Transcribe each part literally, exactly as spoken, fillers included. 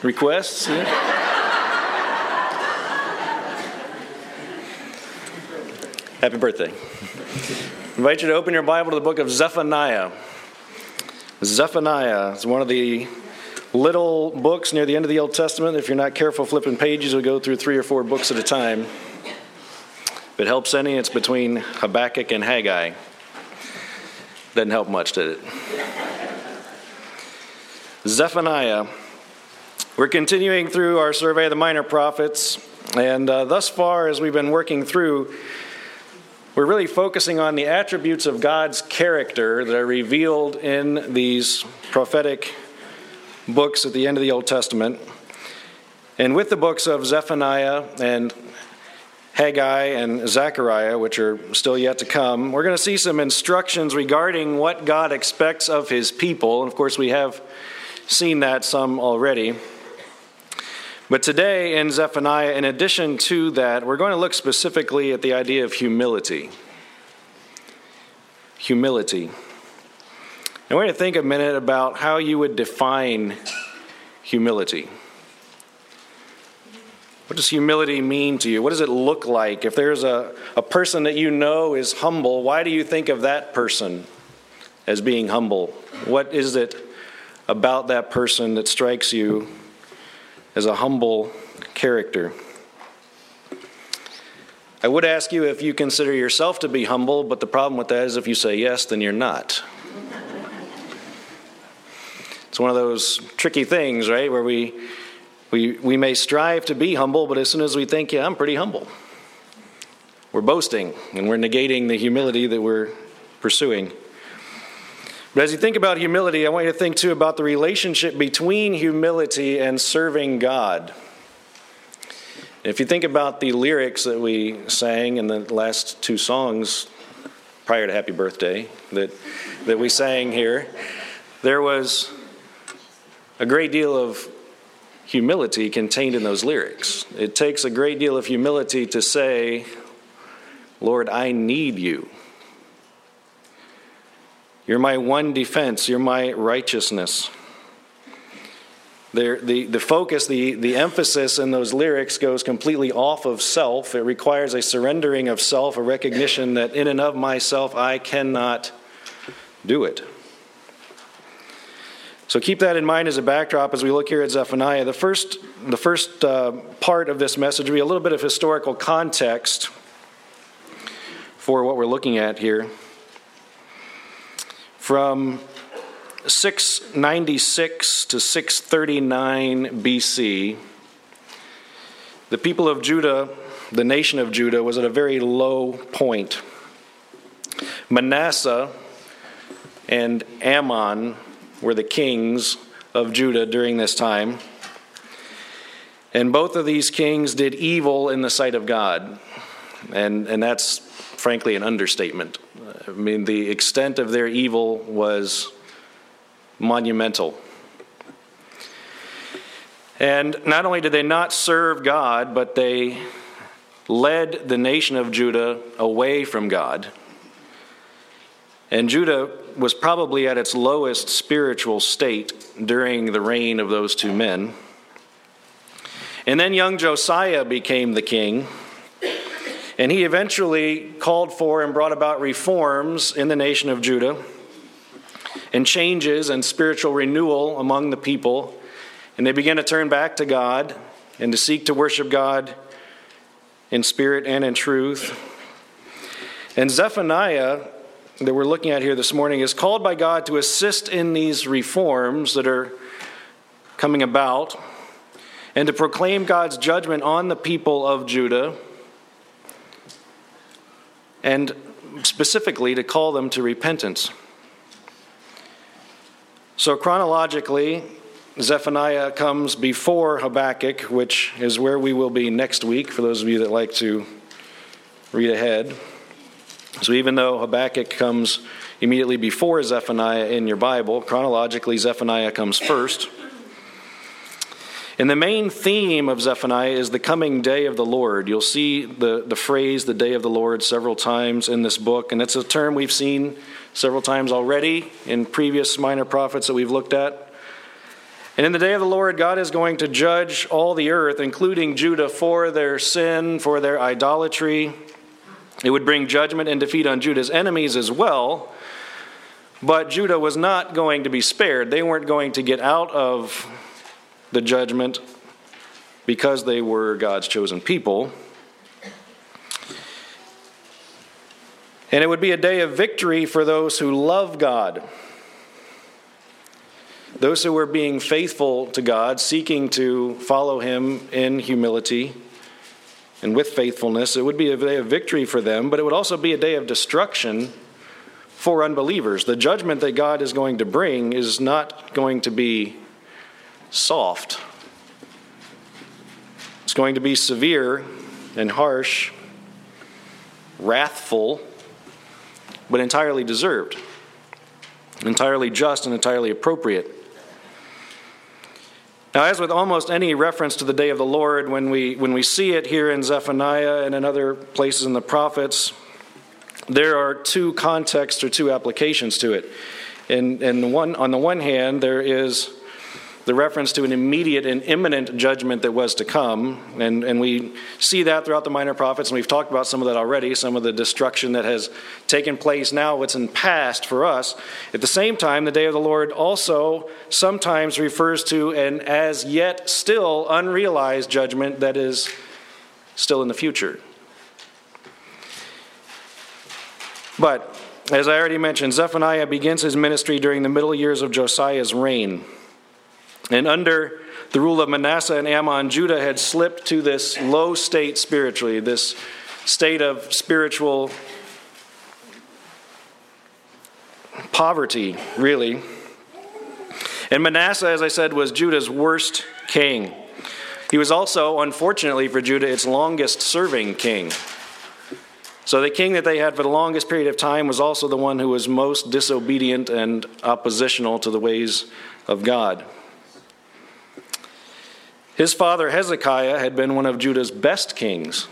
requests. Yeah. Happy birthday. I invite you to open your Bible to the book of Zephaniah. Zephaniah is one of the little books near the end of the Old Testament. If you're not careful flipping pages, you'll go through three or four books at a time. If it helps any, it's between Habakkuk and Haggai. Doesn't help much, did it? Zephaniah. We're continuing through our survey of the minor prophets, and uh, thus far as we've been working through, we're really focusing on the attributes of God's character that are revealed in these prophetic books at the end of the Old Testament. And with the books of Zephaniah and Haggai and Zechariah, which are still yet to come, we're going to see some instructions regarding what God expects of his people. And of course, we have seen that some already. But today in Zephaniah, in addition to that, we're going to look specifically at the idea of humility. Humility. I want you to think a minute about how you would define humility. What does humility mean to you? What does it look like? If there's a, a person that you know is humble, why do you think of that person as being humble? What is it about that person that strikes you as a humble character? I would ask you if you consider yourself to be humble, but the problem with that is if you say yes, then you're not. It's one of those tricky things, right, where we we we may strive to be humble, but as soon as we think, yeah, I'm pretty humble, we're boasting, and we're negating the humility that we're pursuing. But as you think about humility, I want you to think, too, about the relationship between humility and serving God. If you think about the lyrics that we sang in the last two songs prior to Happy Birthday that, that we sang here, there was a great deal of humility contained in those lyrics. It takes a great deal of humility to say, Lord, I need you. You're my one defense. You're my righteousness. The, the, the focus, the, the emphasis in those lyrics goes completely off of self. It requires a surrendering of self, a recognition that in and of myself I cannot do it. So keep that in mind as a backdrop as we look here at Zephaniah. The first, the first uh, part of this message will be a little bit of historical context for what we're looking at here. From six ninety-six to six thirty-nine B C, the people of Judah, the nation of Judah, was at a very low point. Manasseh and Ammon were the kings of Judah during this time. And both of these kings did evil in the sight of God. And, and that's frankly an understatement. I mean, the extent of their evil was monumental. And not only did they not serve God, but they led the nation of Judah away from God. And Judah was probably at its lowest spiritual state during the reign of those two men. And then young Josiah became the king. And he eventually called for and brought about reforms in the nation of Judah and changes and spiritual renewal among the people. And they began to turn back to God and to seek to worship God in spirit and in truth. And Zephaniah, that we're looking at here this morning, is called by God to assist in these reforms that are coming about and to proclaim God's judgment on the people of Judah, and specifically to call them to repentance. So chronologically, Zephaniah comes before Habakkuk, which is where we will be next week, for those of you that like to read ahead. So even though Habakkuk comes immediately before Zephaniah in your Bible, chronologically Zephaniah comes first. And the main theme of Zephaniah is the coming day of the Lord. You'll see the, the phrase, the day of the Lord, several times in this book. And it's a term we've seen several times already in previous minor prophets that we've looked at. And in the day of the Lord, God is going to judge all the earth, including Judah, for their sin, for their idolatry. It would bring judgment and defeat on Judah's enemies as well. But Judah was not going to be spared. They weren't going to get out of the judgment because they were God's chosen people. And it would be a day of victory for those who love God. Those who were being faithful to God, seeking to follow Him in humility and with faithfulness. It would be a day of victory for them, but it would also be a day of destruction for unbelievers. The judgment that God is going to bring is not going to be soft. It's going to be severe and harsh, wrathful, but entirely deserved, entirely just and entirely appropriate. Now, as with almost any reference to the day of the Lord, when we when we see it here in Zephaniah and in other places in the prophets, there are two contexts or two applications to it. And, and one, on the one hand, there is the reference to an immediate and imminent judgment that was to come. And, and we see that throughout the minor prophets, and we've talked about some of that already, some of the destruction that has taken place now, what's in past for us. At the same time, the day of the Lord also sometimes refers to an as yet still unrealized judgment that is still in the future. But, as I already mentioned, Zephaniah begins his ministry during the middle years of Josiah's reign. And under the rule of Manasseh and Ammon, Judah had slipped to this low state spiritually, this state of spiritual poverty, really. And Manasseh, as I said, was Judah's worst king. He was also, unfortunately for Judah, its longest-serving king. So the king that they had for the longest period of time was also the one who was most disobedient and oppositional to the ways of God. His father Hezekiah had been one of Judah's best kings.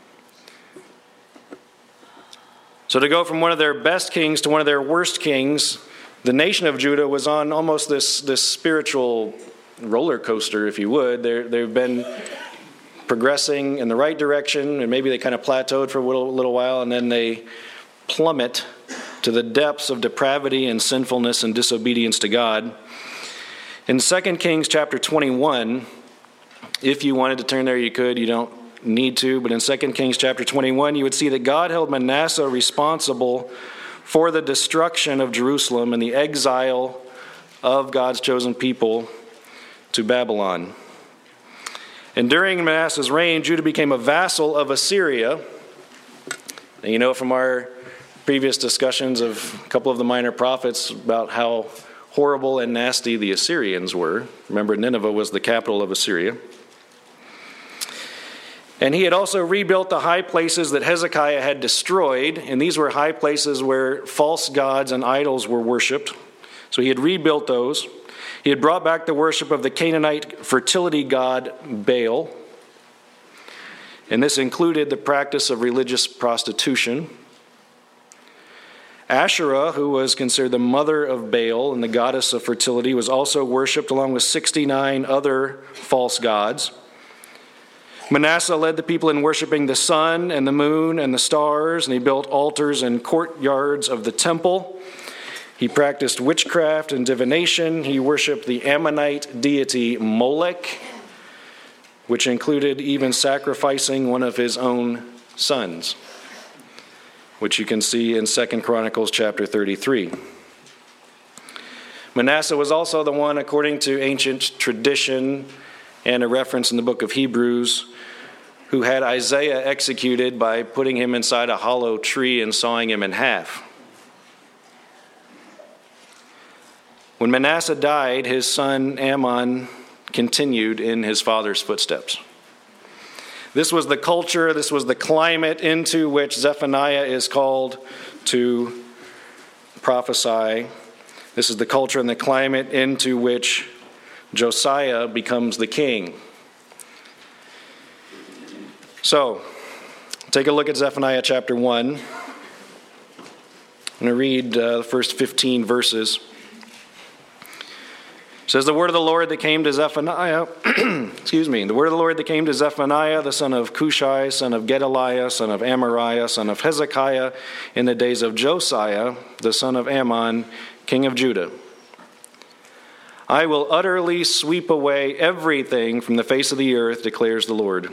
So to go from one of their best kings to one of their worst kings, the nation of Judah was on almost this, this spiritual roller coaster, if you would. They're, they've been progressing in the right direction, and maybe they kind of plateaued for a little, little while, and then they plummet to the depths of depravity and sinfulness and disobedience to God. In Second Kings chapter twenty-one, if you wanted to turn there, you could. You don't need to. But in Second Kings chapter twenty-one, you would see that God held Manasseh responsible for the destruction of Jerusalem and the exile of God's chosen people to Babylon. And during Manasseh's reign, Judah became a vassal of Assyria. And you know from our previous discussions of a couple of the minor prophets about how horrible and nasty the Assyrians were. Remember, Nineveh was the capital of Assyria. And he had also rebuilt the high places that Hezekiah had destroyed, and these were high places where false gods and idols were worshipped. So he had rebuilt those. He had brought back the worship of the Canaanite fertility god Baal, and this included the practice of religious prostitution. Asherah, who was considered the mother of Baal and the goddess of fertility, was also worshipped along with sixty-nine other false gods. Manasseh led the people in worshiping the sun and the moon and the stars, and he built altars and courtyards of the temple. He practiced witchcraft and divination. He worshipped the Ammonite deity Molech, which included even sacrificing one of his own sons, which you can see in Second Chronicles chapter thirty-three. Manasseh was also the one, according to ancient tradition and a reference in the book of Hebrews, who had Isaiah executed by putting him inside a hollow tree and sawing him in half. When Manasseh died, his son Ammon continued in his father's footsteps. This was the culture, this was the climate into which Zephaniah is called to prophesy. This is the culture and the climate into which Josiah becomes the king. So, take a look at Zephaniah chapter one. I'm going to read uh, the first fifteen verses. It says, the word of the Lord that came to Zephaniah, excuse me, the word of the Lord that came to Zephaniah, the son of Cushai, son of Gedaliah, son of Amariah, son of Hezekiah, in the days of Josiah, the son of Ammon, king of Judah. I will utterly sweep away everything from the face of the earth, declares the Lord.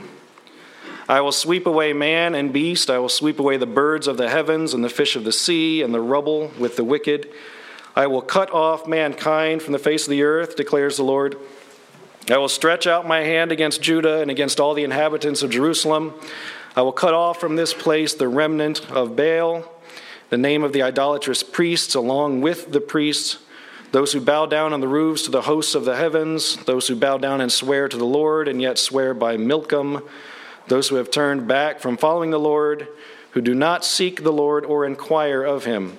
I will sweep away man and beast. I will sweep away the birds of the heavens and the fish of the sea and the rubble with the wicked. I will cut off mankind from the face of the earth, declares the Lord. I will stretch out my hand against Judah and against all the inhabitants of Jerusalem. I will cut off from this place the remnant of Baal, the name of the idolatrous priests, along with the priests, those who bow down on the roofs to the hosts of the heavens, those who bow down and swear to the Lord and yet swear by Milcom, those who have turned back from following the Lord, who do not seek the Lord or inquire of him.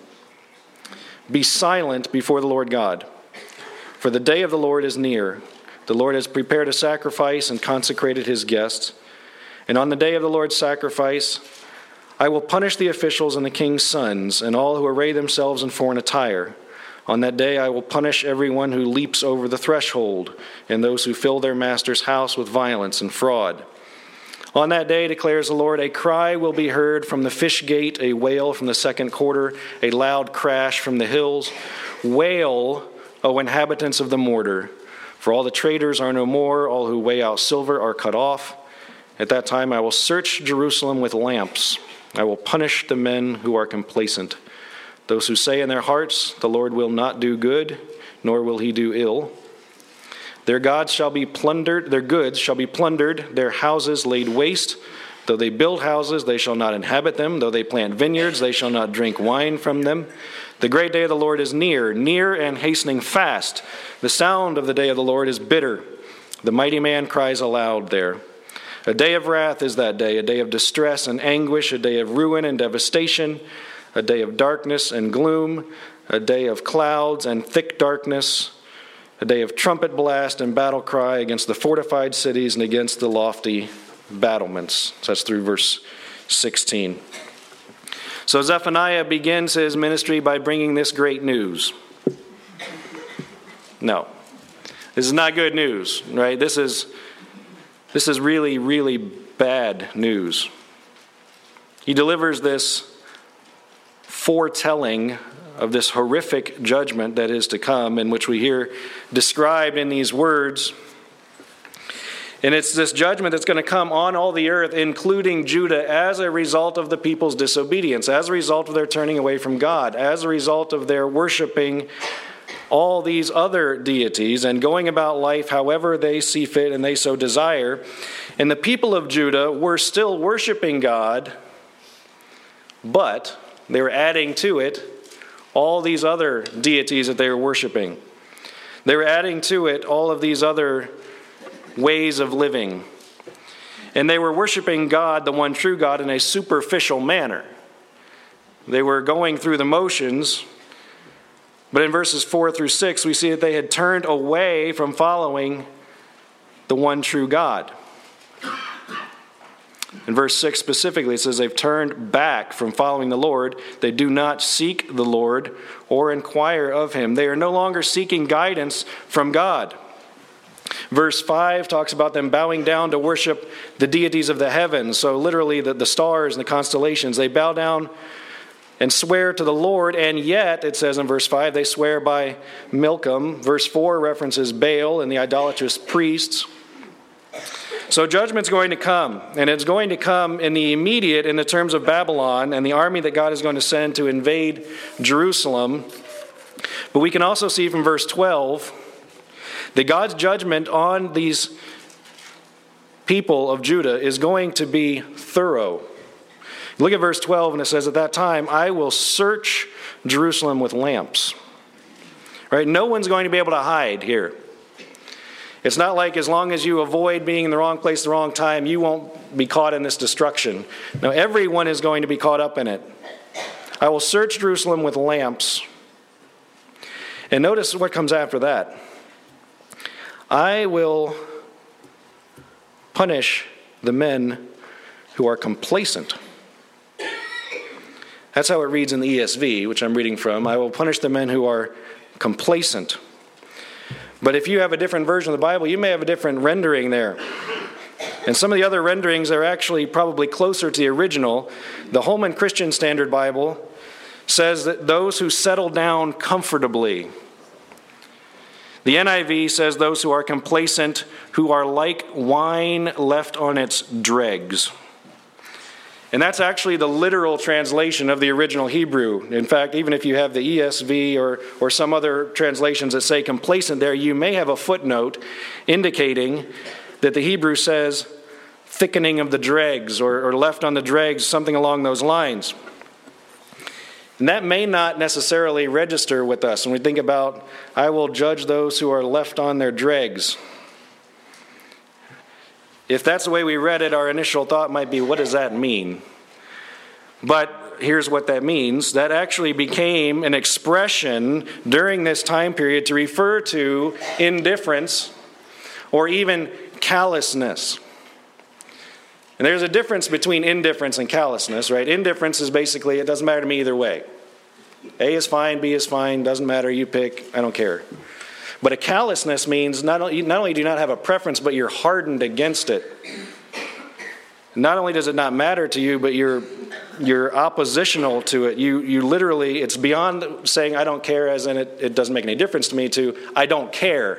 Be silent before the Lord God, for the day of the Lord is near. The Lord has prepared a sacrifice and consecrated his guests. And on the day of the Lord's sacrifice, I will punish the officials and the king's sons and all who array themselves in foreign attire. On that day I will punish everyone who leaps over the threshold and those who fill their master's house with violence and fraud. On that day, declares the Lord, a cry will be heard from the fish gate, a wail from the second quarter, a loud crash from the hills. Wail, O inhabitants of the mortar, for all the traders are no more, all who weigh out silver are cut off. At that time I will search Jerusalem with lamps. I will punish the men who are complacent, those who say in their hearts, the Lord will not do good, nor will he do ill. Their gods shall be plundered, their goods shall be plundered, their houses laid waste. Though they build houses, they shall not inhabit them. Though they plant vineyards, they shall not drink wine from them. The great day of the Lord is near, near and hastening fast. The sound of the day of the Lord is bitter. The mighty man cries aloud there. A day of wrath is that day, a day of distress and anguish, a day of ruin and devastation, a day of darkness and gloom, a day of clouds and thick darkness, a day of trumpet blast and battle cry against the fortified cities and against the lofty battlements. So that's through verse sixteen. So Zephaniah begins his ministry by bringing this great news. No, this is not good news, right? This is this is really, really bad news. He delivers this foretelling of this horrific judgment that is to come, in which we hear described in these words. And it's this judgment that's going to come on all the earth, including Judah, as a result of the people's disobedience, as a result of their turning away from God, as a result of their worshiping all these other deities and going about life however they see fit and they so desire. And the people of Judah were still worshiping God, but they were adding to it all these other deities that they were worshiping. They were adding to it all of these other ways of living. And they were worshiping God, the one true God, in a superficial manner. They were going through the motions. But in verses four through six, we see that they had turned away from following the one true God. In verse six specifically, it says they've turned back from following the Lord. They do not seek the Lord or inquire of him. They are no longer seeking guidance from God. Verse five talks about them bowing down to worship the deities of the heavens. So literally the, the stars and the constellations. They bow down and swear to the Lord, and yet, it says in verse five, they swear by Milcom. Verse four references Baal and the idolatrous priests. So judgment's going to come, and it's going to come in the immediate in the terms of Babylon and the army that God is going to send to invade Jerusalem. But we can also see from verse twelve that God's judgment on these people of Judah is going to be thorough. Look at verse twelve, and it says, at that time, I will search Jerusalem with lamps. Right? No one's going to be able to hide here. It's not like as long as you avoid being in the wrong place at the wrong time, you won't be caught in this destruction. No, everyone is going to be caught up in it. I will search Jerusalem with lamps. And notice what comes after that. I will punish the men who are complacent. That's how it reads in the E S V, which I'm reading from. I will punish the men who are complacent. But if you have a different version of the Bible, you may have a different rendering there. And some of the other renderings are actually probably closer to the original. The Holman Christian Standard Bible says that those who settle down comfortably. The N I V says those who are complacent, who are like wine left on its dregs. And that's actually the literal translation of the original Hebrew. In fact, even if you have the E S V or, or some other translations that say complacent there, you may have a footnote indicating that the Hebrew says thickening of the dregs or, or left on the dregs, something along those lines. And that may not necessarily register with us when we think about, I will judge those who are left on their dregs. If that's the way we read it, our initial thought might be, what does that mean? But here's what that means. That actually became an expression during this time period to refer to indifference or even callousness. And there's a difference between indifference and callousness, right? Indifference is basically, it doesn't matter to me either way. A is fine, B is fine, doesn't matter, you pick, I don't care. But a callousness means not only, not only do you not have a preference, but you're hardened against it. Not only does it not matter to you, but you're you're oppositional to it. You you literally, it's beyond saying I don't care as in it, it doesn't make any difference to me to I don't care.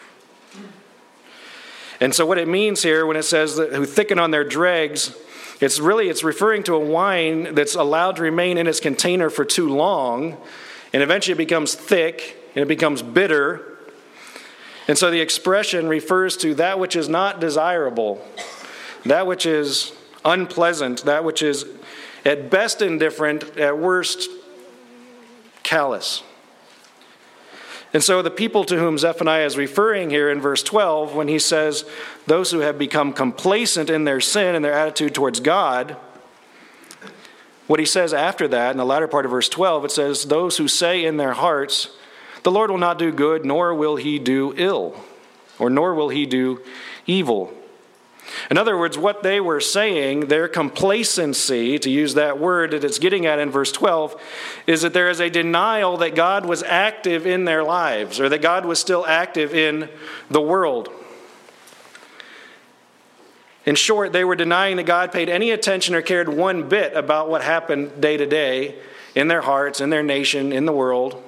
And so what it means here when it says that who thicken on their dregs, it's really, it's referring to a wine that's allowed to remain in its container for too long, and eventually it becomes thick, and it becomes bitter. And so the expression refers to that which is not desirable, that which is unpleasant, that which is at best indifferent, at worst callous. And so the people to whom Zephaniah is referring here in verse twelve, when he says, those who have become complacent in their sin and their attitude towards God, what he says after that, in the latter part of verse twelve, it says, those who say in their hearts, the Lord will not do good, nor will he do ill, or nor will he do evil. In other words, what they were saying, their complacency, to use that word that it's getting at in verse twelve, is that there is a denial that God was active in their lives, or that God was still active in the world. In short, they were denying that God paid any attention or cared one bit about what happened day to day in their hearts, in their nation, in the world.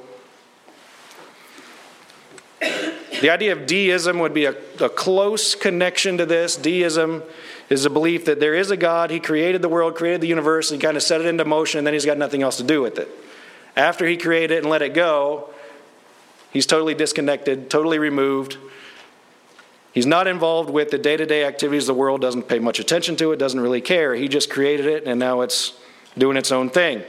The idea of deism would be a, a close connection to this. Deism is a belief that there is a God. He created the world, created the universe, and he kind of set it into motion, and then he's got nothing else to do with it. After he created it and let it go, he's totally disconnected, totally removed. He's not involved with the day-to-day activities of the world, doesn't pay much attention to it, doesn't really care. He just created it, and now it's doing its own thing.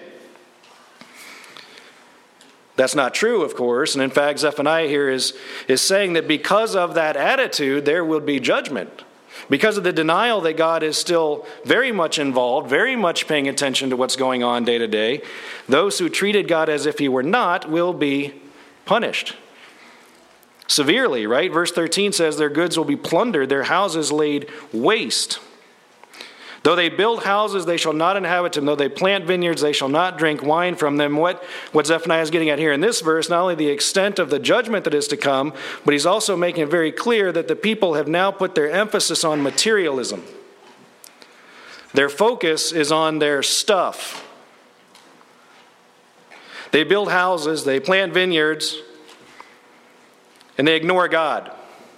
That's not true, of course, and in fact, Zephaniah here is, is saying that because of that attitude, there will be judgment. Because of the denial that God is still very much involved, very much paying attention to what's going on day to day, those who treated God as if he were not will be punished. Severely, right? Verse thirteen says their goods will be plundered, their houses laid waste. Though they build houses, they shall not inhabit them. Though they plant vineyards, they shall not drink wine from them. What, what Zephaniah is getting at here in this verse, not only the extent of the judgment that is to come, but he's also making it very clear that the people have now put their emphasis on materialism. Their focus is on their stuff. They build houses, they plant vineyards, and they ignore God.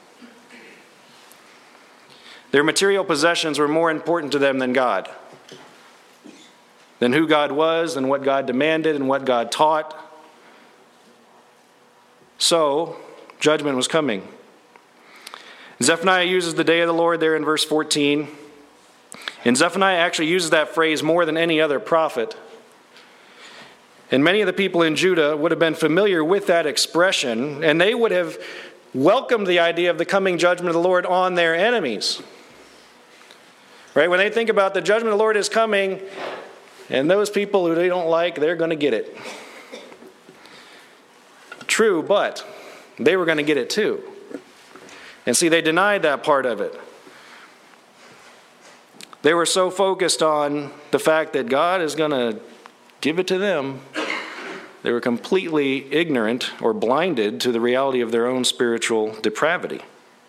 Their material possessions were more important to them than God, than who God was, and what God demanded, and what God taught. So, judgment was coming. Zephaniah uses the day of the Lord there in verse fourteen. And Zephaniah actually uses that phrase more than any other prophet. And many of the people in Judah would have been familiar with that expression, and they would have welcomed the idea of the coming judgment of the Lord on their enemies. Right? When they think about the judgment of the Lord is coming, and those people who they don't like, they're going to get it. True, but they were going to get it too. And see, they denied that part of it. They were so focused on the fact that God is going to give it to them They were completely ignorant or blinded to the reality of their own spiritual depravity.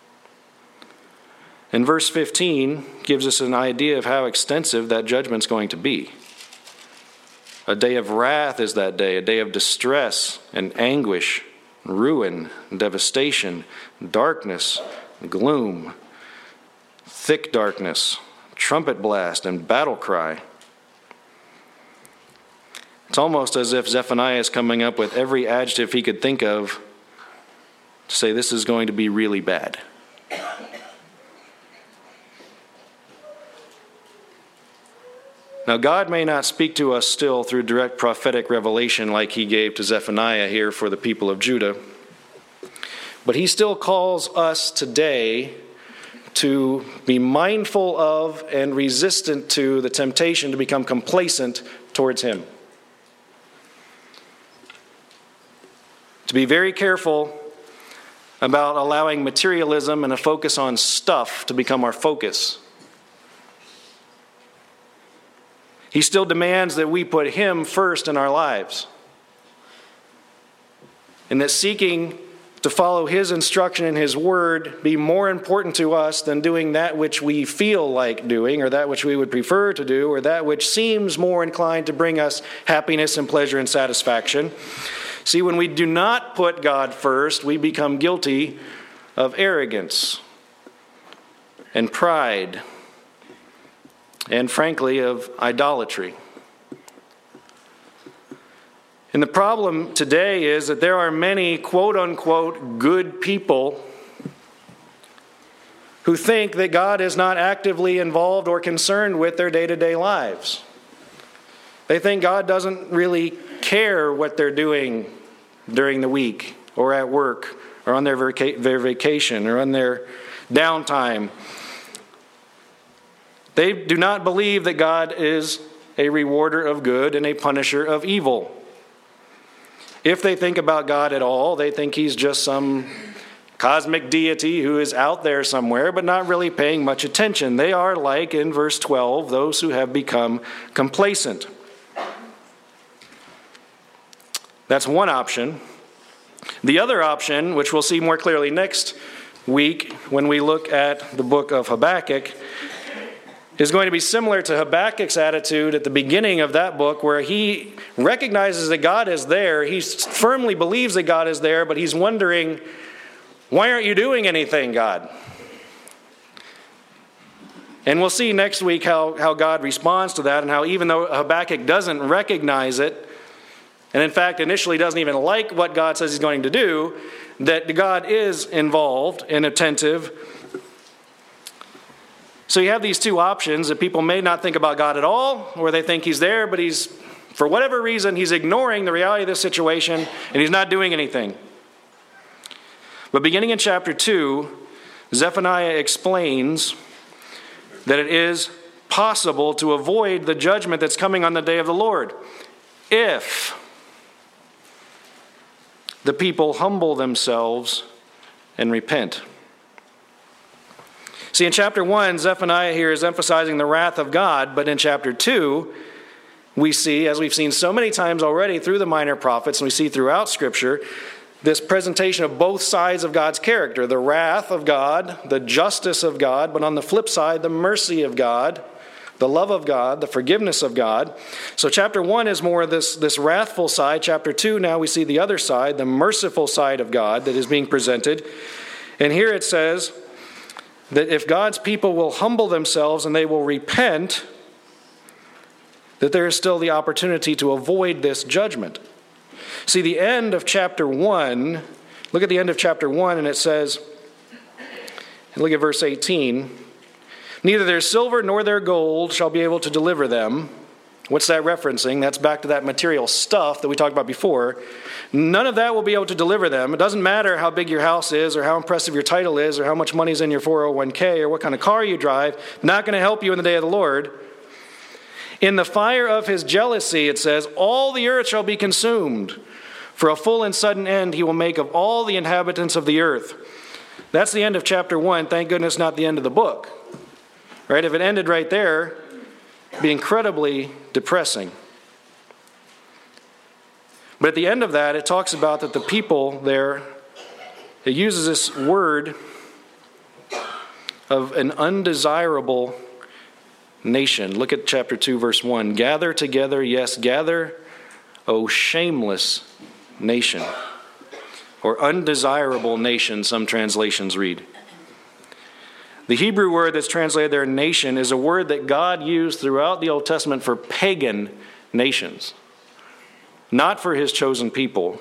And verse fifteen gives us an idea of how extensive that judgment's going to be. A day of wrath is that day, a day of distress and anguish, ruin, devastation, darkness, gloom, thick darkness, trumpet blast, and battle cry. It's almost as if Zephaniah is coming up with every adjective he could think of to say this is going to be really bad. Now, God may not speak to us still through direct prophetic revelation like he gave to Zephaniah here for the people of Judah, but he still calls us today to be mindful of and resistant to the temptation to become complacent towards him. To be very careful about allowing materialism and a focus on stuff to become our focus. He still demands that we put him first in our lives. And that seeking to follow his instruction and his word be more important to us than doing that which we feel like doing, or that which we would prefer to do, or that which seems more inclined to bring us happiness and pleasure and satisfaction. See, when we do not put God first, we become guilty of arrogance and pride, and frankly, of idolatry. And the problem today is that there are many quote-unquote good people who think that God is not actively involved or concerned with their day-to-day lives. They think God doesn't really care what they're doing during the week or at work or on their, vaca- their vacation or on their downtime. They do not believe that God is a rewarder of good and a punisher of evil. If they think about God at all, they think he's just some cosmic deity who is out there somewhere, but not really paying much attention. They are like, in verse twelve, those who have become complacent. That's one option. The other option, which we'll see more clearly next week when we look at the book of Habakkuk, is going to be similar to Habakkuk's attitude at the beginning of that book, where he recognizes that God is there. He firmly believes that God is there, but he's wondering, why aren't you doing anything, God? And we'll see next week how, how God responds to that, and how even though Habakkuk doesn't recognize it, and in fact initially doesn't even like what God says he's going to do, that God is involved and attentive. So you have these two options that people may not think about God at all, or they think he's there, but he's, for whatever reason, he's ignoring the reality of this situation, and he's not doing anything. But beginning in chapter two, Zephaniah explains that it is possible to avoid the judgment that's coming on the day of the Lord if the people humble themselves and repent. See, in chapter one, Zephaniah here is emphasizing the wrath of God, but in chapter two, we see, as we've seen so many times already through the minor prophets, and we see throughout Scripture, this presentation of both sides of God's character, the wrath of God, the justice of God, but on the flip side, the mercy of God, the love of God, the forgiveness of God. So chapter one is more this, this wrathful side. Chapter two, now we see the other side, the merciful side of God that is being presented. And here it says that if God's people will humble themselves and they will repent, that there is still the opportunity to avoid this judgment. See, the end of chapter one, look at the end of chapter one, and it says, and look at verse eighteen, neither their silver nor their gold shall be able to deliver them. What's that referencing? That's back to that material stuff that we talked about before. None of that will be able to deliver them. It doesn't matter how big your house is, or how impressive your title is, or how much money's in your four oh one k, or what kind of car you drive. Not going to help you in the day of the Lord. In the fire of his jealousy, it says, all the earth shall be consumed. For a full and sudden end he will make of all the inhabitants of the earth. That's the end of chapter one. Thank goodness not the end of the book. Right? If it ended right there, it'd be incredibly depressing. But at the end of that, it talks about that the people there, it uses this word of an undesirable nation. Look at chapter two, verse one. Gather together, yes, gather, O shameless nation. Or undesirable nation, some translations read. The Hebrew word that's translated there, nation, is a word that God used throughout the Old Testament for pagan nations, not for his chosen people.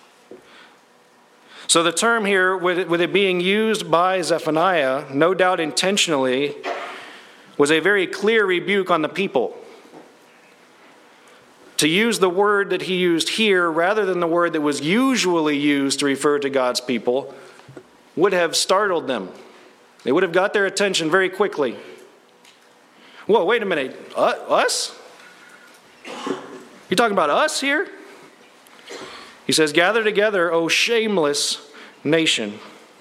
So the term here, with it, with it being used by Zephaniah, no doubt intentionally, was a very clear rebuke on the people. To use the word that he used here rather than the word that was usually used to refer to God's people would have startled them. They would have got their attention very quickly. Whoa, wait a minute. Uh, us? You talking about us here? He says, gather together, O shameless nation.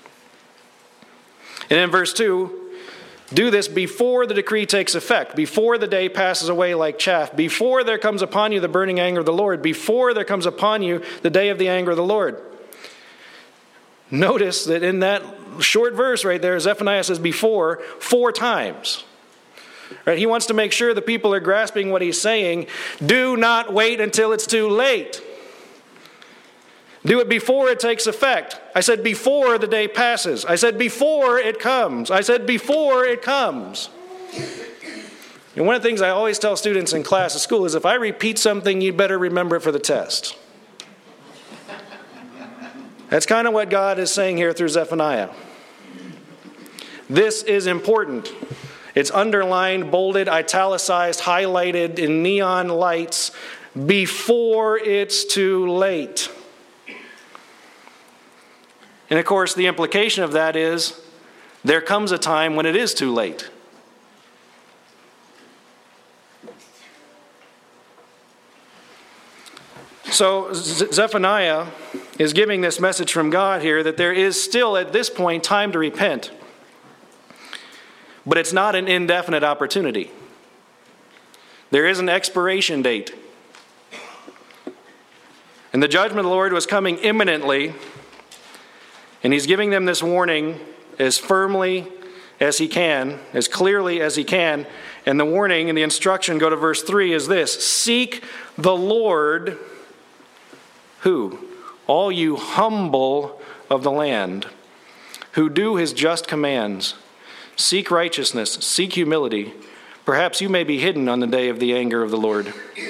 And in verse two, do this before the decree takes effect, before the day passes away like chaff, before there comes upon you the burning anger of the Lord, before there comes upon you the day of the anger of the Lord. Notice that in that short verse right there, Zephaniah says before four times. Right? He wants to make sure the people are grasping what he's saying. Do not wait until it's too late. Do it before it takes effect. I said before the day passes. I said before it comes. I said before it comes. And one of the things I always tell students in class at school is if I repeat something, you better remember it for the test. That's kind of what God is saying here through Zephaniah. This is important. It's underlined, bolded, italicized, highlighted in neon lights before it's too late. And of course, the implication of that is there comes a time when it is too late. So Zephaniah is giving this message from God here that there is still at this point time to repent. But it's not an indefinite opportunity. There is an expiration date. And the judgment of the Lord was coming imminently. And he's giving them this warning as firmly as he can, as clearly as he can. And the warning and the instruction, go to verse three, is this. Seek the Lord, who? All you humble of the land, who do his just commands. Seek righteousness, seek humility. Perhaps you may be hidden on the day of the anger of the Lord.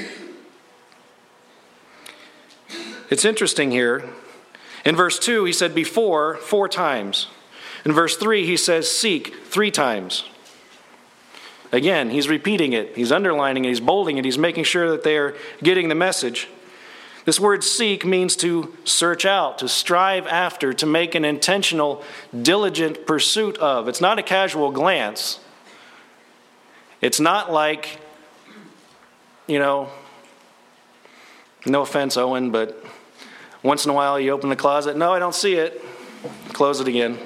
It's interesting here. In verse two, he said before four times. In verse three, he says seek three times. Again, he's repeating it. He's underlining it. He's bolding it. He's making sure that they are getting the message. This word seek means to search out, to strive after, to make an intentional, diligent pursuit of. It's not a casual glance. It's not like, you know, no offense, Owen, but once in a while you open the closet. No, I don't see it. Close it again.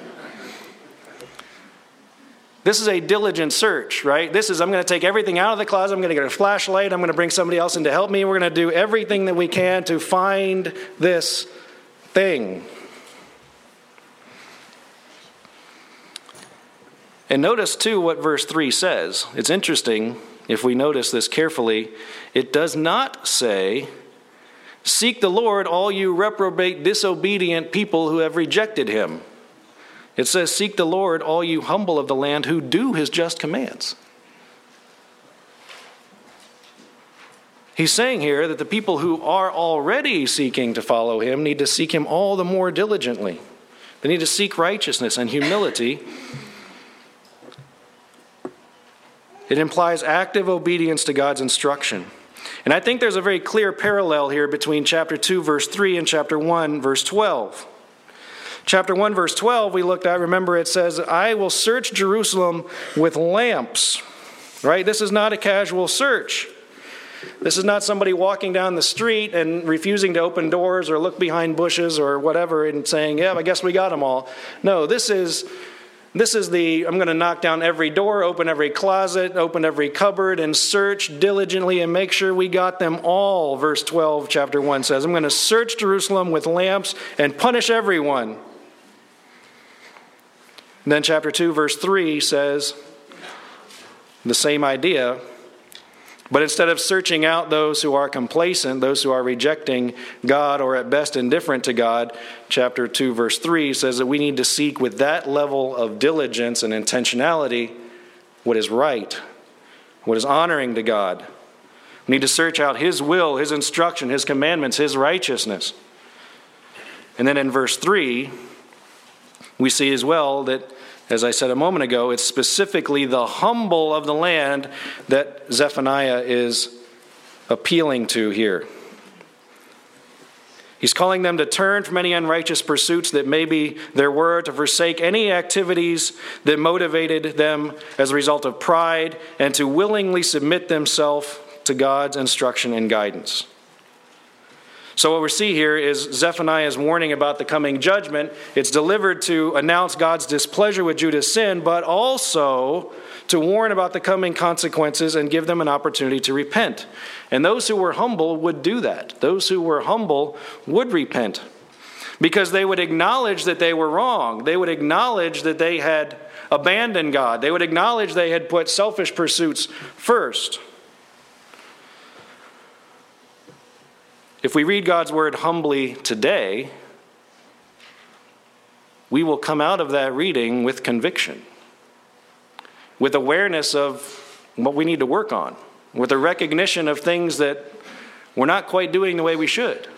This is a diligent search, right? This is, I'm going to take everything out of the closet. I'm going to get a flashlight. I'm going to bring somebody else in to help me. We're going to do everything that we can to find this thing. And notice, too, what verse three says. It's interesting, if we notice this carefully. It does not say, seek the Lord, all you reprobate, disobedient people who have rejected him. It says, seek the Lord, all you humble of the land who do his just commands. He's saying here that the people who are already seeking to follow him need to seek him all the more diligently. They need to seek righteousness and humility. It implies active obedience to God's instruction. And I think there's a very clear parallel here between chapter two, verse three, and chapter one, verse twelve. Chapter one, verse twelve, we looked at, remember it says, I will search Jerusalem with lamps. Right? This is not a casual search. This is not somebody walking down the street and refusing to open doors or look behind bushes or whatever and saying, yeah, I guess we got them all. No, this is This is the, I'm going to knock down every door, open every closet, open every cupboard, and search diligently and make sure we got them all, verse twelve, chapter one says. I'm going to search Jerusalem with lamps and punish everyone. And then chapter two, verse three says the same idea. But instead of searching out those who are complacent, those who are rejecting God or at best indifferent to God, chapter two, verse three says that we need to seek with that level of diligence and intentionality what is right, what is honoring to God. We need to search out His will, His instruction, His commandments, His righteousness. And then in verse three, we see as well that, as I said a moment ago, it's specifically the humble of the land that Zephaniah is appealing to here. He's calling them to turn from any unrighteous pursuits that maybe there were, to forsake any activities that motivated them as a result of pride, and to willingly submit themselves to God's instruction and guidance. So what we see here is Zephaniah's warning about the coming judgment. It's delivered to announce God's displeasure with Judah's sin, but also to warn about the coming consequences and give them an opportunity to repent. And those who were humble would do that. Those who were humble would repent, because they would acknowledge that they were wrong. They would acknowledge that they had abandoned God. They would acknowledge they had put selfish pursuits first. If we read God's word humbly today, we will come out of that reading with conviction, with awareness of what we need to work on, with a recognition of things that we're not quite doing the way we should.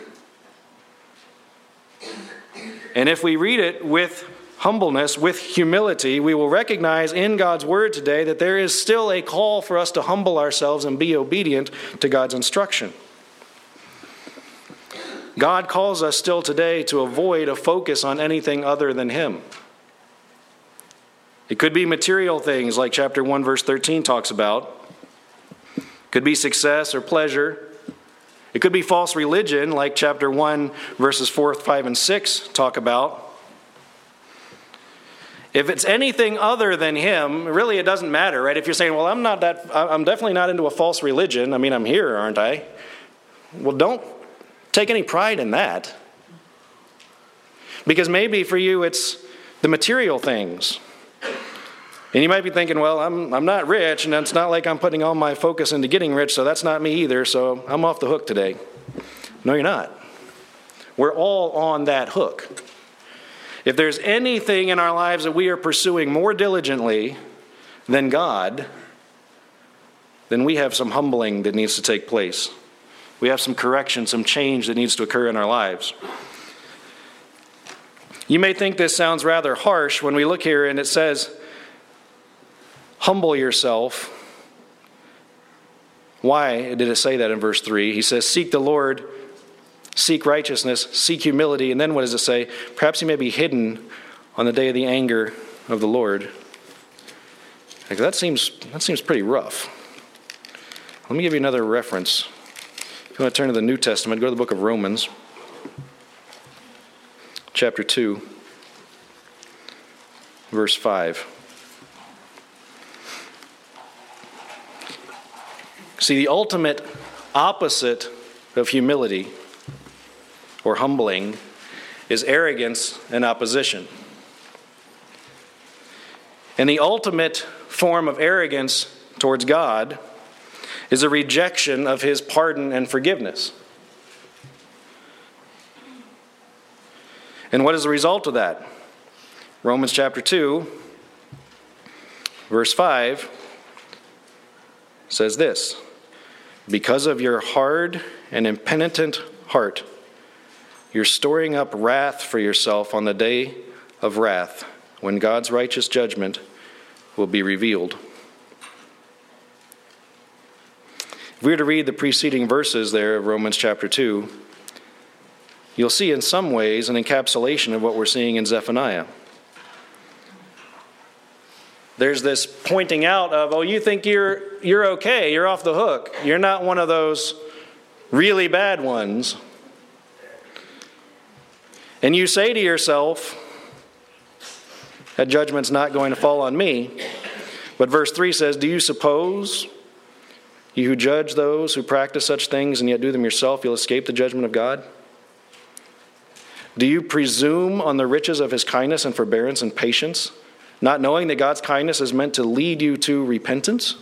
And if we read it with humbleness, with humility, we will recognize in God's word today that there is still a call for us to humble ourselves and be obedient to God's instruction. God calls us still today to avoid a focus on anything other than Him. It could be material things like chapter one, verse thirteen talks about. It could be success or pleasure. It could be false religion like chapter one, verses four, five, and six talk about. If it's anything other than Him, really it doesn't matter, right? If you're saying, well, I'm not that, I'm definitely not into a false religion. I mean, I'm here, aren't I? Well, don't take any pride in that. Because maybe for you it's the material things. And you might be thinking, well, I'm I'm not rich, and it's not like I'm putting all my focus into getting rich, so that's not me either, so I'm off the hook today. No, you're not. We're all on that hook. If there's anything in our lives that we are pursuing more diligently than God, then we have some humbling that needs to take place. We have some correction, some change that needs to occur in our lives. You may think this sounds rather harsh when we look here and it says, humble yourself. Why did it say that in verse three? He says, seek the Lord, seek righteousness, seek humility. And then what does it say? Perhaps you may be hidden on the day of the anger of the Lord. Like that seems, that seems pretty rough. Let me give you another reference. If you want to turn to the New Testament, go to the book of Romans, chapter two, verse five. See, the ultimate opposite of humility or humbling is arrogance and opposition. And the ultimate form of arrogance towards God is a rejection of His pardon and forgiveness. And what is the result of that? Romans chapter two, verse five says this: because of your hard and impenitent heart, you're storing up wrath for yourself on the day of wrath, when God's righteous judgment will be revealed. If we were to read the preceding verses there of Romans chapter two, you'll see in some ways an encapsulation of what we're seeing in Zephaniah. There's this pointing out of, oh, you think you're you're okay, you're off the hook. You're not one of those really bad ones. And you say to yourself, That judgment's not going to fall on me. But verse three says, do you suppose, you who judge those who practice such things and yet do them yourself, you'll escape the judgment of God? Do you presume on the riches of his kindness and forbearance and patience, not knowing that God's kindness is meant to lead you to repentance?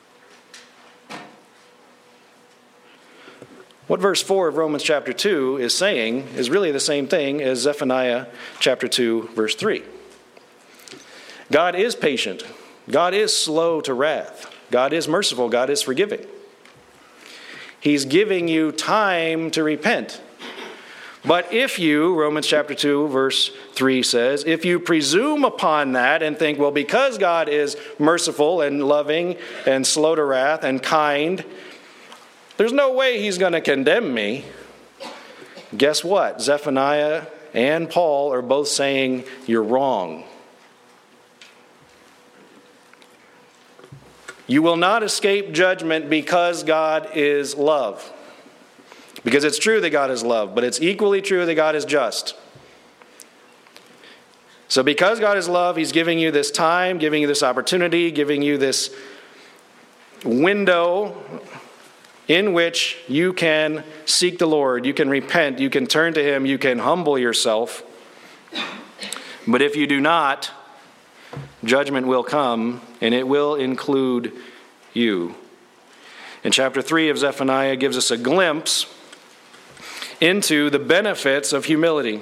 What verse four of Romans chapter two is saying is really the same thing as Zephaniah chapter two, verse three. God is patient. God is slow to wrath. God is merciful. God is forgiving. He's giving you time to repent. But if you, Romans chapter two, verse three says, if you presume upon that and think, well, because God is merciful and loving and slow to wrath and kind, there's no way he's going to condemn me. Guess what? Zephaniah and Paul are both saying you're wrong. You will not escape judgment because God is love. Because it's true that God is love, but it's equally true that God is just. So because God is love, he's giving you this time, giving you this opportunity, giving you this window in which you can seek the Lord, you can repent, you can turn to him, you can humble yourself. But if you do not, judgment will come, and it will include you. And chapter three of Zephaniah gives us a glimpse into the benefits of humility.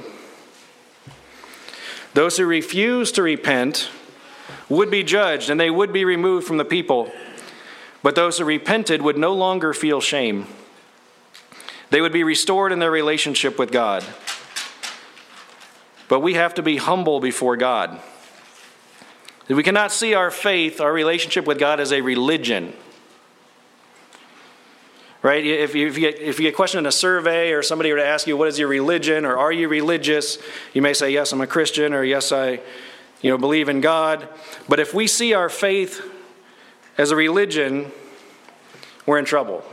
Those who refuse to repent would be judged, and they would be removed from the people. But those who repented would no longer feel shame. They would be restored in their relationship with God. But we have to be humble before God. We cannot see our faith, our relationship with God, as a religion. Right? If you, if, you get, if you get questioned in a survey, or somebody were to ask you, what is your religion, or are you religious? You may say, yes, I'm a Christian, or yes, I you know, believe in God. But if we see our faith as a religion, we're in trouble.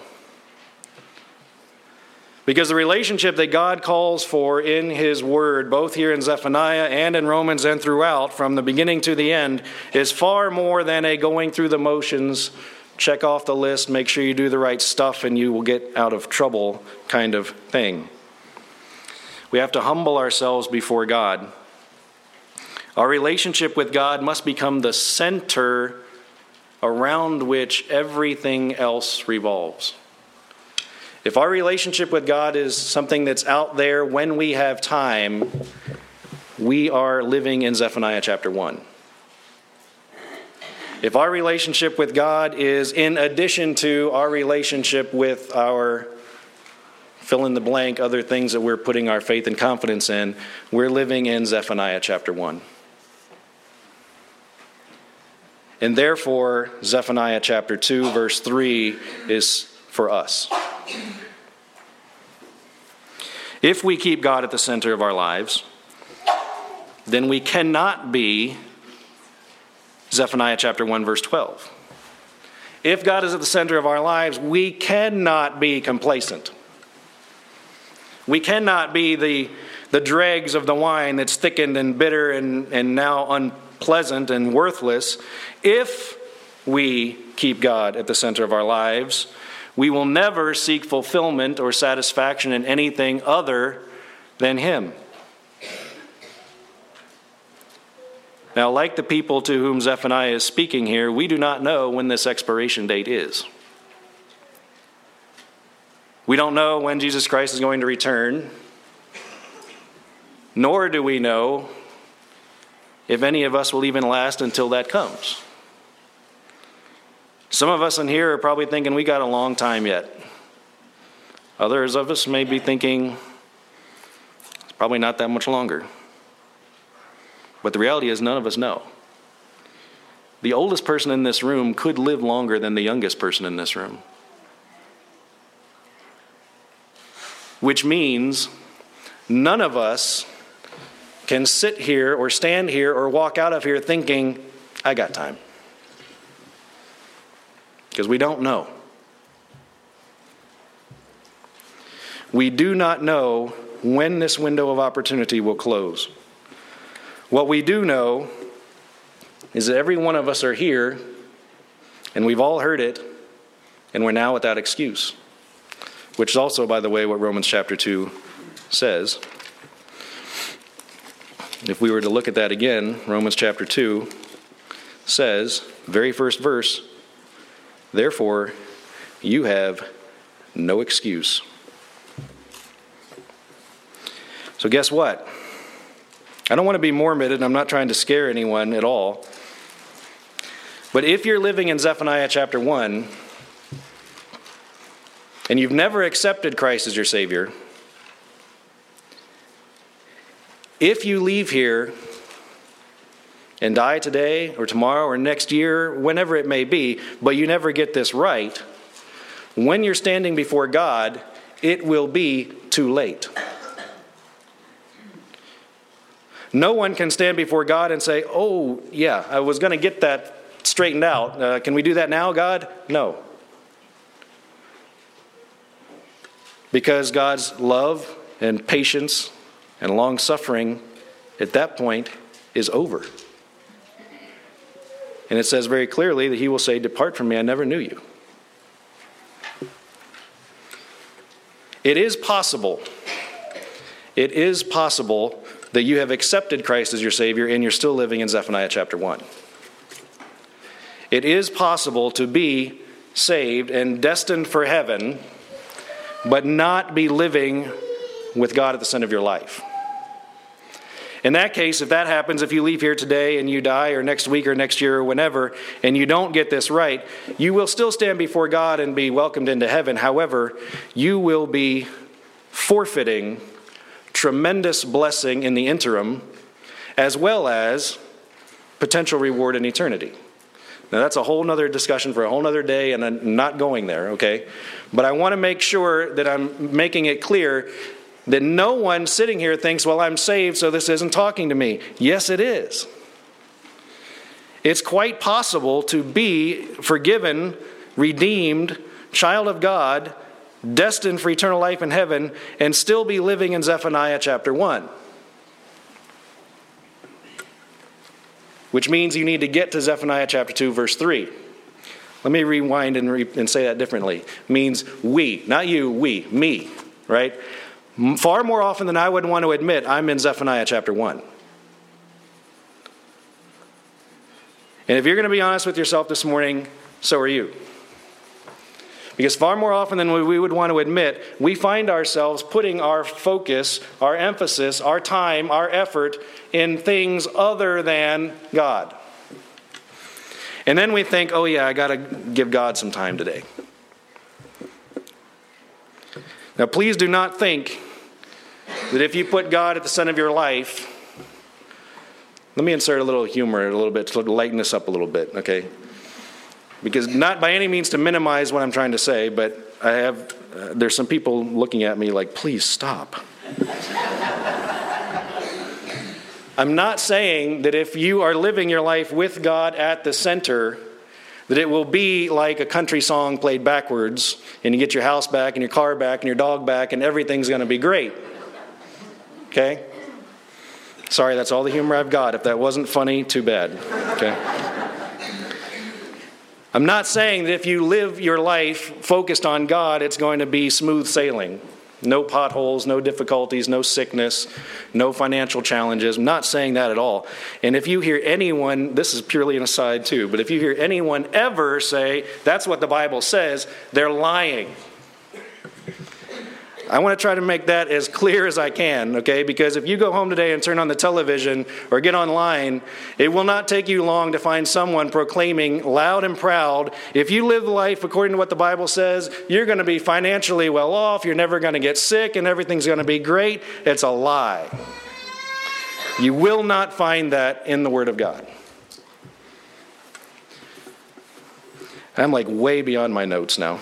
Because the relationship that God calls for in his word, both here in Zephaniah and in Romans and throughout, from the beginning to the end, is far more than a going through the motions, check off the list, make sure you do the right stuff and you will get out of trouble kind of thing. We have to humble ourselves before God. Our relationship with God must become the center around which everything else revolves. If our relationship with God is something that's out there when we have time, we are living in Zephaniah chapter one. If our relationship with God is in addition to our relationship with our fill in the blank, other things that we're putting our faith and confidence in, we're living in Zephaniah chapter one. And therefore, Zephaniah chapter two, verse three is for us. If we keep God at the center of our lives, then we cannot be Zephaniah chapter one, verse twelve. If God is at the center of our lives, we cannot be complacent. We cannot be the, the dregs of the wine that's thickened and bitter and, and now unpleasant and worthless. If we keep God at the center of our lives, we will never seek fulfillment or satisfaction in anything other than him. Now, like the people to whom Zephaniah is speaking here, we do not know when this expiration date is. We don't know when Jesus Christ is going to return, nor do we know if any of us will even last until that comes. Some of us in here are probably thinking we got a long time yet. Others of us may be thinking it's probably not that much longer. But the reality is none of us know. The oldest person in this room could live longer than the youngest person in this room. Which means none of us can sit here or stand here or walk out of here thinking, I got time. Because we don't know. We do not know when this window of opportunity will close. What we do know is that every one of us are here, and we've all heard it, and we're now without excuse. Which is also, by the way, what Romans chapter two says. If we were to look at that again, Romans chapter two says, very first verse, therefore, you have no excuse. So guess what? I don't want to be morbid, and I'm not trying to scare anyone at all. But if you're living in Zephaniah chapter one, and you've never accepted Christ as your Savior, if you leave here and die today or tomorrow or next year, whenever it may be, but you never get this right, when you're standing before God, it will be too late. No one can stand before God and say, oh, yeah, I was going to get that straightened out. Uh, can we do that now, God? No. Because God's love and patience and long-suffering at that point is over. And it says very clearly that he will say, depart from me, I never knew you. It is possible, it is possible that you have accepted Christ as your Savior and you're still living in Zephaniah chapter one. It is possible to be saved and destined for heaven, but not be living with God at the center of your life. In that case, if that happens, if you leave here today and you die, or next week or next year or whenever, and you don't get this right, you will still stand before God and be welcomed into heaven. However, you will be forfeiting tremendous blessing in the interim, as well as potential reward in eternity. Now, that's a whole other discussion for a whole other day, and I'm not going there, okay? But I want to make sure that I'm making it clear that no one sitting here thinks, well, I'm saved, so this isn't talking to me. Yes, it is. It's quite possible to be forgiven, redeemed, child of God, destined for eternal life in heaven, and still be living in Zephaniah chapter one. Which means you need to get to Zephaniah chapter two, verse three. Let me rewind and, re- and say that differently. It means we, not you, we, me, right? Far more often than I would want to admit, I'm in Zephaniah chapter one. And if you're going to be honest with yourself this morning, so are you. Because far more often than we would want to admit, we find ourselves putting our focus, our emphasis, our time, our effort in things other than God. And then we think, oh yeah, I got to give God some time today. Now please do not think that if you put God at the center of your life, let me insert a little humor a little bit to lighten this up a little bit, okay? Because not by any means to minimize what I'm trying to say, but I have, uh, there's some people looking at me like, please stop. I'm not saying that if you are living your life with God at the center, that it will be like a country song played backwards, and you get your house back, and your car back, and your dog back, and everything's going to be great. Okay? Sorry, that's all the humor I've got. If that wasn't funny, too bad. Okay? I'm not saying that if you live your life focused on God, it's going to be smooth sailing. No potholes, no difficulties, no sickness, no financial challenges. I'm not saying that at all. And if you hear anyone, this is purely an aside too, but if you hear anyone ever say, that's what the Bible says, they're lying. I want to try to make that as clear as I can, okay? Because if you go home today and turn on the television or get online, it will not take you long to find someone proclaiming loud and proud, if you live life according to what the Bible says, you're going to be financially well off, you're never going to get sick, and everything's going to be great. It's a lie. You will not find that in the Word of God. I'm like way beyond my notes now.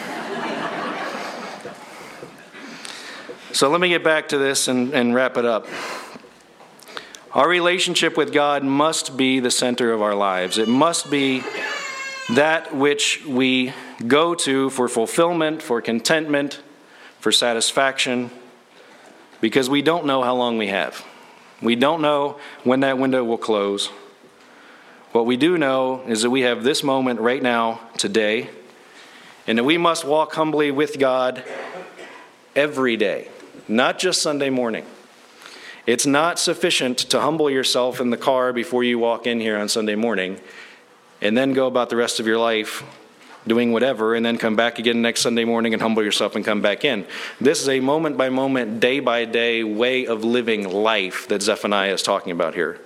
So let me get back to this and, and wrap it up. Our relationship with God must be the center of our lives. It must be that which we go to for fulfillment, for contentment, for satisfaction, because we don't know how long we have. We don't know when that window will close. What we do know is that we have this moment right now, today, and that we must walk humbly with God every day, not just Sunday morning. It's not sufficient to humble yourself in the car before you walk in here on Sunday morning and then go about the rest of your life doing whatever and then come back again next Sunday morning and humble yourself and come back in. This is a moment-by-moment, day-by-day way of living life that Zephaniah is talking about here.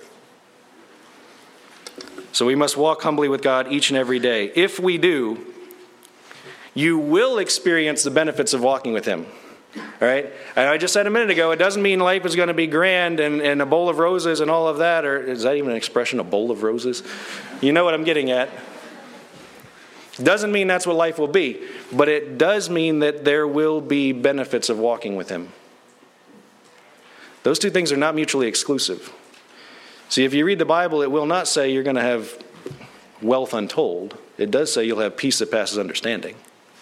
So we must walk humbly with God each and every day. If we do, you will experience the benefits of walking with Him. All right? And I just said a minute ago, it doesn't mean life is going to be grand and, and a bowl of roses and all of that. Or is that even an expression, a bowl of roses? You know what I'm getting at. Doesn't mean that's what life will be. But it does mean that there will be benefits of walking with Him. Those two things are not mutually exclusive. See, if you read the Bible, it will not say you're going to have wealth untold. It does say you'll have peace that passes understanding.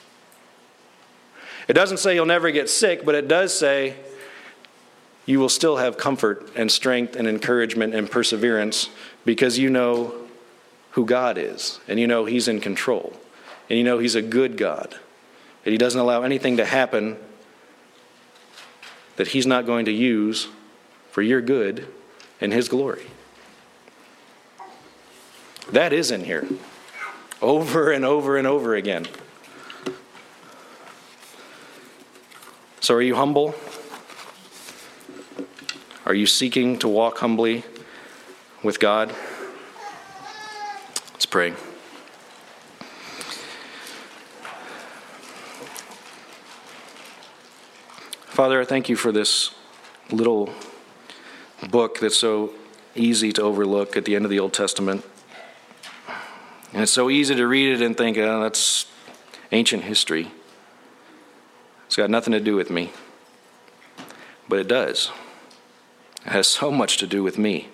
It doesn't say you'll never get sick, but it does say you will still have comfort and strength and encouragement and perseverance because you know who God is, and you know He's in control, and you know He's a good God, and He doesn't allow anything to happen that He's not going to use for your good and His glory. That is in here, over and over and over again. So are you humble? Are you seeking to walk humbly with God? Let's pray. Father, I thank you for this little book that's so easy to overlook at the end of the Old Testament. And it's so easy to read it and think, oh, that's ancient history. It's got nothing to do with me. But it does. It has so much to do with me.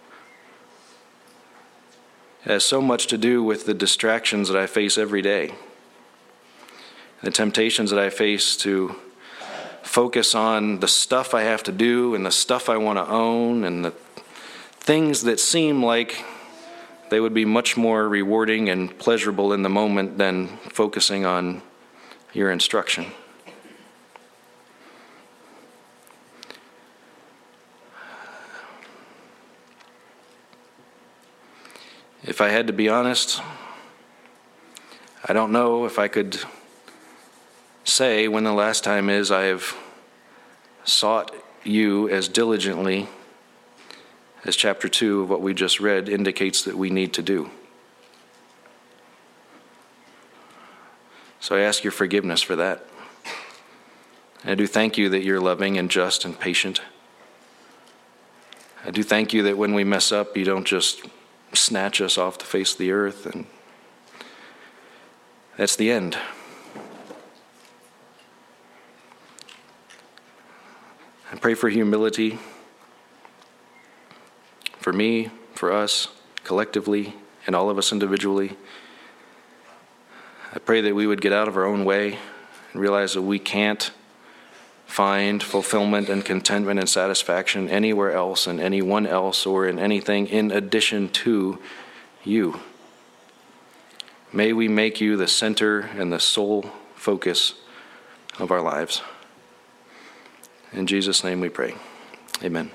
It has so much to do with the distractions that I face every day. The temptations that I face to focus on the stuff I have to do and the stuff I want to own and the things that seem like they would be much more rewarding and pleasurable in the moment than focusing on your instruction. If I had to be honest, I don't know if I could say when the last time is I have sought you as diligently as chapter two of what we just read indicates that we need to do. So I ask your forgiveness for that. I do thank you that you're loving and just and patient. I do thank you that when we mess up, you don't just snatch us off the face of the earth and that's the end. I pray for humility for me, for us, collectively, and all of us individually. I pray that we would get out of our own way and realize that we can't find fulfillment and contentment and satisfaction anywhere else, in anyone else, or in anything in addition to you. May we make you the center and the sole focus of our lives. In Jesus' name we pray. Amen.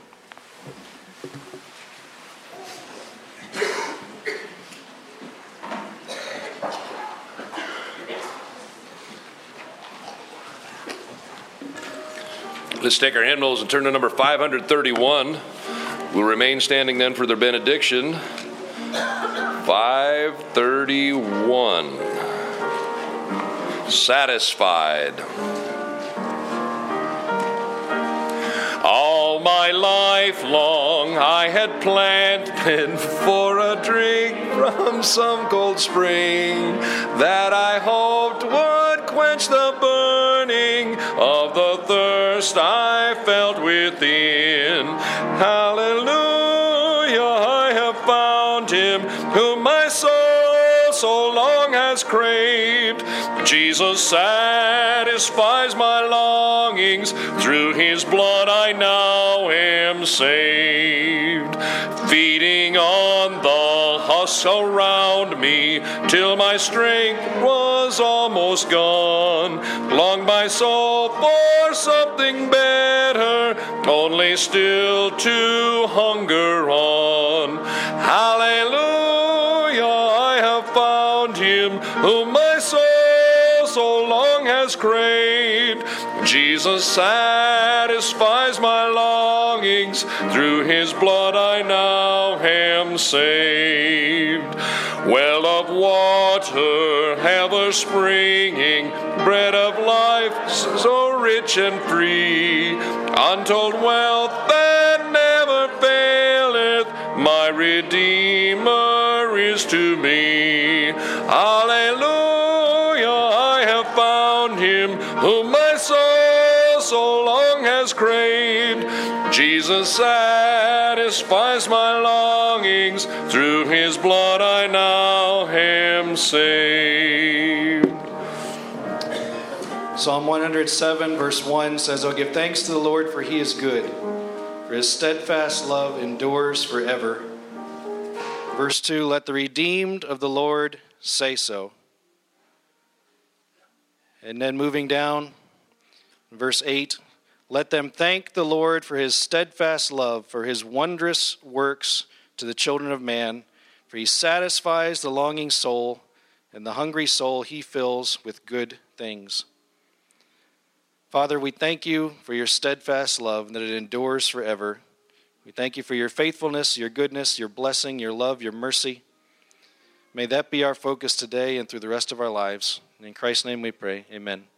Let's take our hymnals and turn to number five thirty-one. We'll remain standing then for their benediction. five thirty-one. Satisfied. All my life long I had planted for a drink from some cold spring that I hoped would quench the burning of the thirst I felt within. Hallelujah, I have found him whom my soul so long long has craved. Jesus satisfies my longings. Through his blood I now am saved. Feeding on the husks around me till my strength was almost gone. Longed my soul for something better, only still to hunger on. Hallelujah, I have found him whom my soul so long has craved. Jesus satisfies my longings. Through his blood I now am saved. Well of water, ever springing, bread of life so rich and free, untold wealth that never faileth, my Redeemer is to me. Hallelujah, I have found him whom my soul so long has craved. Jesus satisfies my longings. Through his blood I now am saved. Psalm one hundred seven, verse one says, "Oh, give thanks to the Lord, for he is good, for his steadfast love endures forever." Verse two, "Let the redeemed of the Lord say so." And then moving down, verse eight, "Let them thank the Lord for his steadfast love, for his wondrous works to the children of man. For he satisfies the longing soul, and the hungry soul he fills with good things." Father, we thank you for your steadfast love, and that it endures forever. We thank you for your faithfulness, your goodness, your blessing, your love, your mercy. May that be our focus today and through the rest of our lives. In Christ's name we pray, amen.